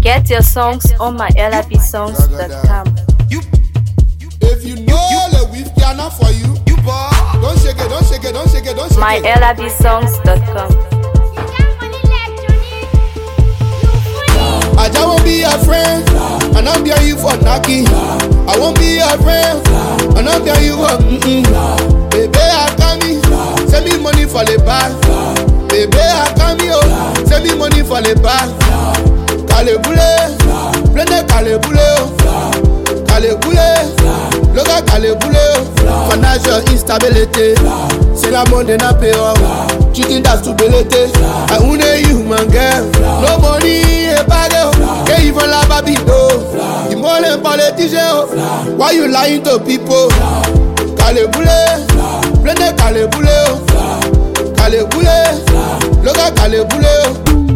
Get your songs on mylabsongs.com. If you know the we've piano for you, don't shake it, don't shake it, don't shake it, don't shake it. mylabsongs.com. I just won't be your friend, and I'm behind you for knocking. I won't be your friend, and I'm behind you for Baby, I come in, send me money for the bag. Baby, I come in, send me money for the bag. Caleboule, plein caleboule, caleboule, loga caleboule. Financial instability, c'est la monde n'a peur. Cheating that's to belete. I own a human girl, no money a bag. Can't even la babido. The more politician, why you lying to people? Caleboule, plein caleboule, caleboule, loga caleboule.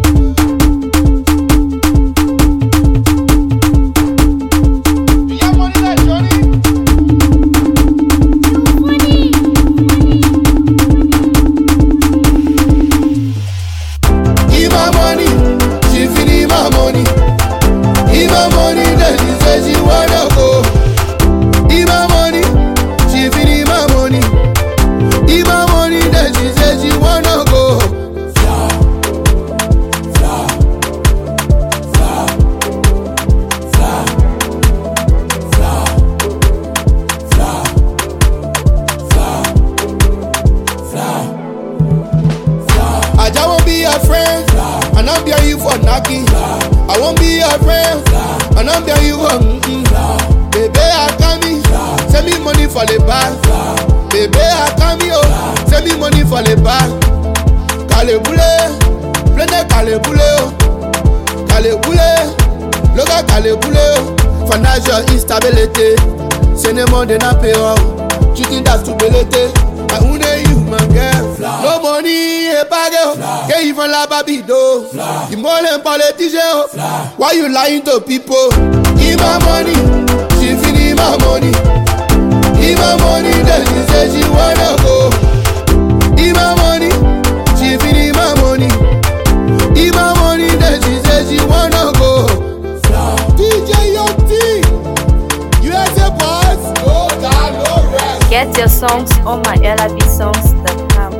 And I'm behind you for knocking. I won't be your friend, and I'm behind you for Baby, I come in, send me money for the bag. Baby, I come in, send me money for the bag. Caleboule, plein caleboule, caleboule, loga caleboule. Financial instability, c'est le monde n'a peur. Cheating that's to belete. I own a human girl, no money a bag. Can't even la babido. The more politician, why you lying to people? Give my money, she finish my money. Give my money, then she say she wanna go. Give my money, she finish my money. Give my money, then she say she wanna go. DJ Yoti, USA boss, no time, no rest. Get your songs on mylabsongs.com.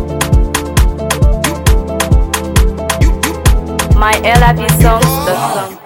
mylabsongs.com.